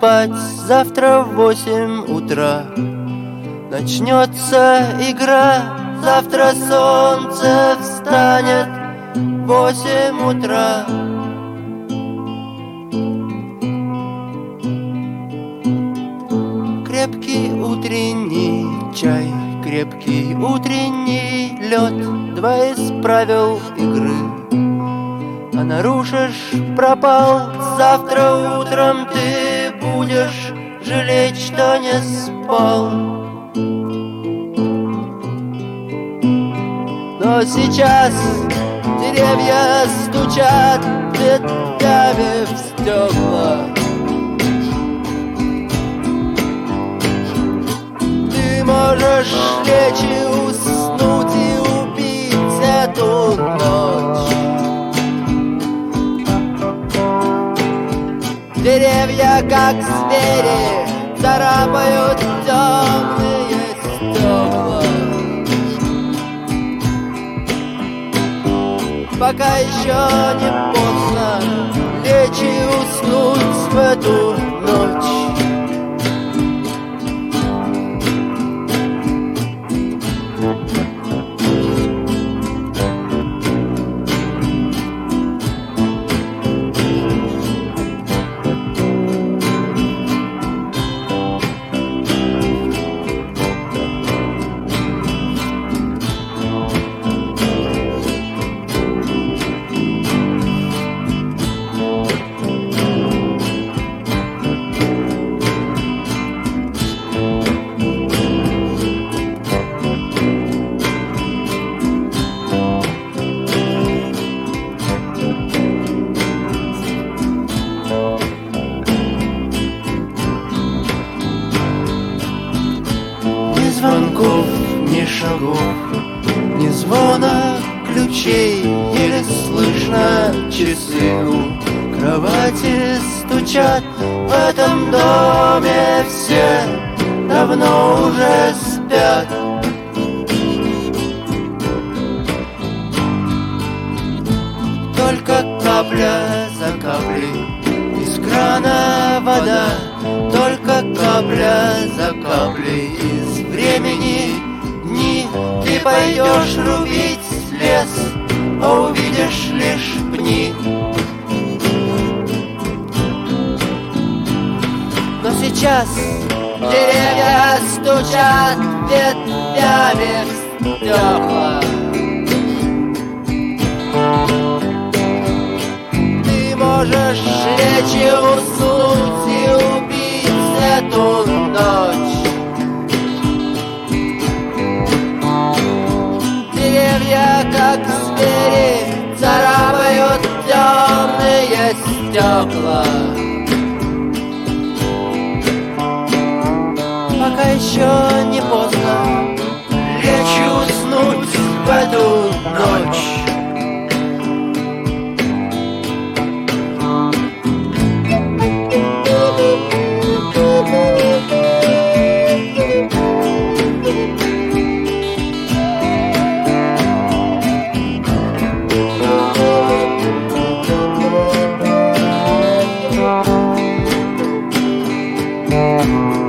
спать завтра в 8 утра. Начнется игра, завтра солнце встанет в 8 утра. Крепкий утренний чай, крепкий утренний лед, два из правил игры. А нарушишь, пропал, завтра утром ты будешь жалеть, что не спал. Но сейчас деревья стучат ветвями в стекла. Ты можешь лечь и уснуть и убить эту ночь. Деревья, как звери, царапают темные стекла. Пока еще не поздно лечь и уснуть в эту ночь. Ни звонков, ни шагов, ни звона ключей, еле слышно часы у кровати стучат. В этом доме все давно уже спят. Только капля за каплей из крана вода, только капля за каплей из времени дни. Ты пойдешь рубить лес, а увидишь лишь пни. Но сейчас деревья стучат ветвями в стекла. Ты можешь лечь и уснуть и убить эту ночь. Деревья, как звери, царапают темные стекла. Пока еще не поздно лечь и уснуть в эту ночь. Thank you.